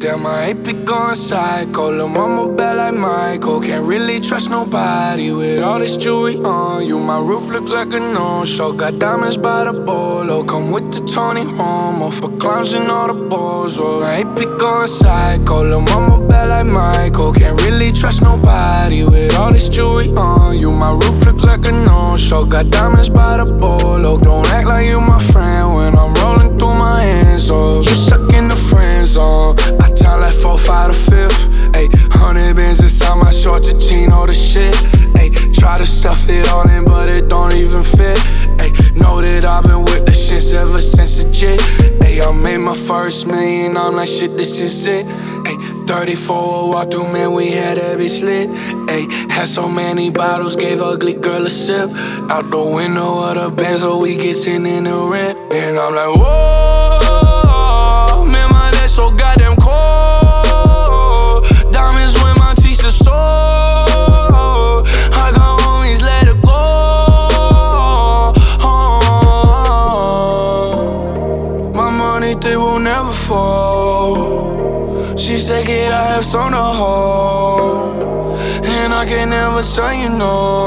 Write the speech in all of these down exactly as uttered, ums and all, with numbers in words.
Damn, I ain't be going psycho. Lil' mama bad like Michael. Can't really trust nobody with all this jewelry on you. My roof look like a no-show. Got diamonds by the bolo. Come with the Tony Romo for clowns and all the balls. Oh, I ain't be going psycho. Lil' mama bad like Michael. Can't really trust nobody with all this jewelry on you. My roof look like a no-show. Got diamonds by the bolo. Don't act like you my friend when I'm rolling through my hands. Oh, you stuck in the friend zone. I time like four, five to fifth. Ayy, hundred bins inside my shorts, a chino the shit. Ayy, try to stuff it all in, but it don't even fit. Ayy, know that I've been with the shits ever since the jit. Ayy, I made my first million, I'm like shit, this is it. Ayy, thirty-four walk through, man, we had that bitch lit. Ayy, had so many bottles, gave ugly girl a sip. Out the window of the Benz, so we get sitting in the rent. And I'm like, whoa, man, my legs so goddamn cold. Diamonds when my teeth are sore. I got homies, let it go. Oh, my money, they will never fall. She said, kid, I have some to hold, and I can never tell you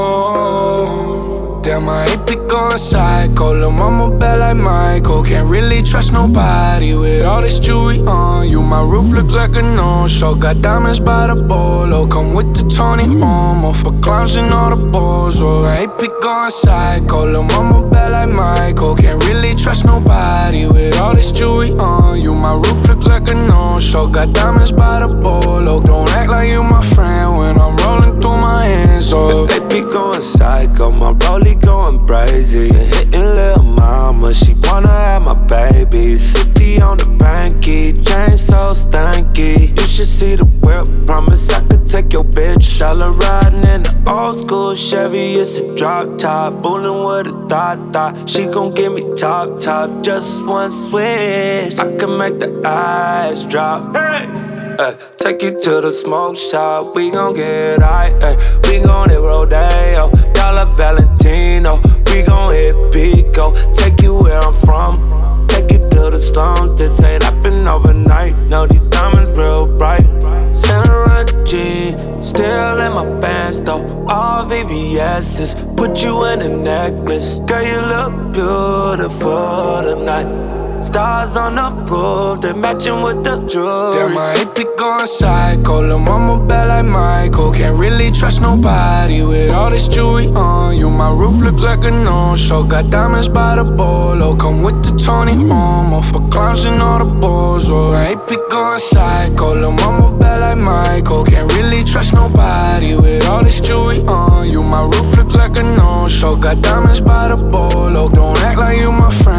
no. Damn, I ain't be going psycho. Lil' mama bad like Michael. Can't really trust nobody with all this jewelry on you. My roof look like a no-show. Got diamonds by the bolo. Come with the Tony Romo for clowns and all the balls. Oh, I ain't be going psycho. Lil' mama bad like Michael. Can't really trust nobody with all this jewelry on you. My roof look like a no-show. Got diamonds by the bolo. Don't act like you my friend when I'm rolling through my hands. Oh, they be going psycho. My rollie going crazy. Hitting lil' mama, she wanna have my babies. Fifty on the banky, chain so stanky. You should see the whip, promise I could take your bitch. All her riding in the old school Chevy, it's a drop top. Bullin' with a thought thought, she gon' give me top top. Just one switch, I can make the eyes drop. Hey! Ay, take you to the smoke shop, we gon' get high, ay. We gon' hit Rodeo, Dollar Valentino. We gon' hit Pico, take you where I'm from. Take you to the slums, this ain't happen overnight. No, these diamonds real bright. Santa G, still in my pants though. All V V S's, put you in a necklace. Girl, you look beautiful tonight. Stars on the roof, they matching with the jewelry. Damn, I ain't be going psycho. Lil' mama bad like Michael. Can't really trust nobody with all this jewelry on you. My roof look like a no-show. Got diamonds by the bolo. Come with the Tony Romo for clowns and all the balls. Oh, I ain't be going psycho. Lil' mama bad like Michael. Can't really trust nobody with all this jewelry on you. My roof look like a no-show. Got diamonds by the bolo. Don't act like you my friend